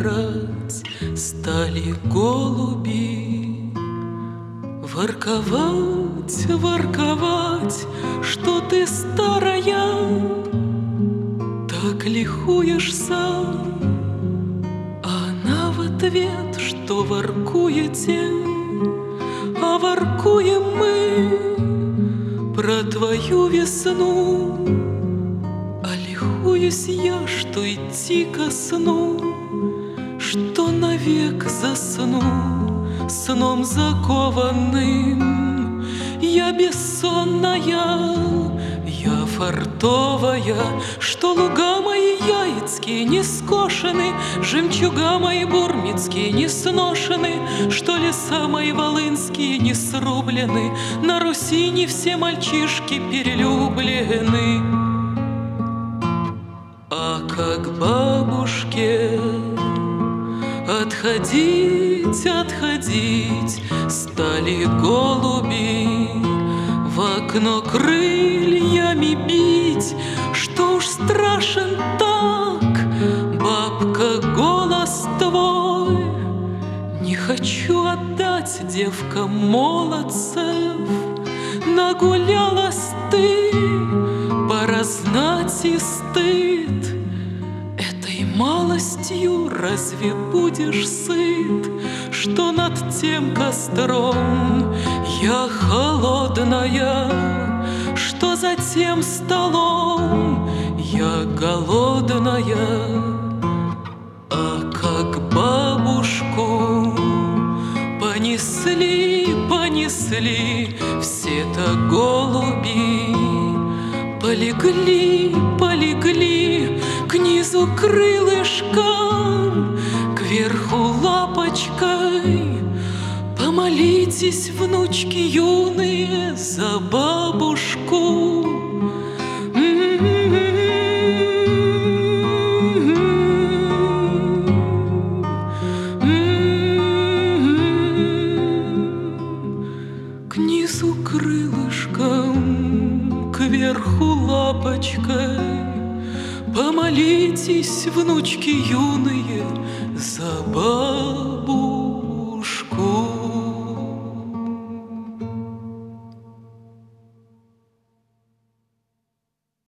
играть стали голуби. Ворковать, ворковать, что ты старая, так лихуешься. А она в ответ, что воркуете, а воркуем мы про твою весну. А лихуюсь я, что идти ко сну, что навек засну сном закованным. Я бессонная, я фартовая, что луга мои яицкие не скошены, жемчуга мои бурмицкие не сношены, что леса мои волынские не срублены, на Руси не все мальчишки перелюблены. А как бабушке отходить, отходить стали голуби, в окно крыльями бить, что уж страшен так, бабка, голос твой. Не хочу отдать девкам молодцев, нагулялась ты, пора знать и стыд. Малостью разве будешь сыт, что над тем костром я холодная, что за тем столом я голодная? А как бабушку понесли, понесли все-то голуби, полегли, полегли к низу крылышком, кверху лапочкой. Помолитесь, внучки юные, за бабушку. К низу крылышком, кверху лапочкой. Помолитесь, внучки юные, за бабу.